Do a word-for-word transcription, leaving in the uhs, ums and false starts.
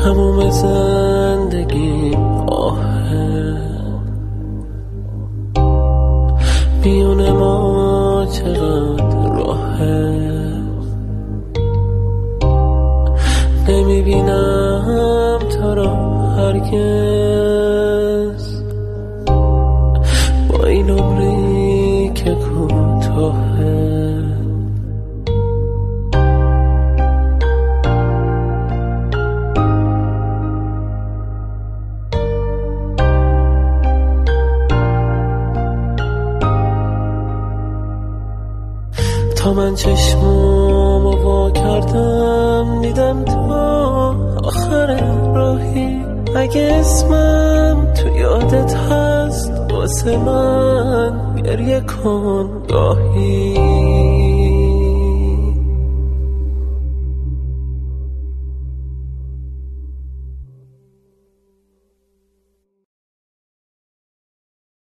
تموم زندگی آهه، میون ما چقدر راهه، نمیبینم تو را هرگز، با این عمری که کوتاهه. تا من چشمامو وا کردم دیدم تو آخر راهی، اگه اسمم تو یادت هست واسه من گریه کن گاهی.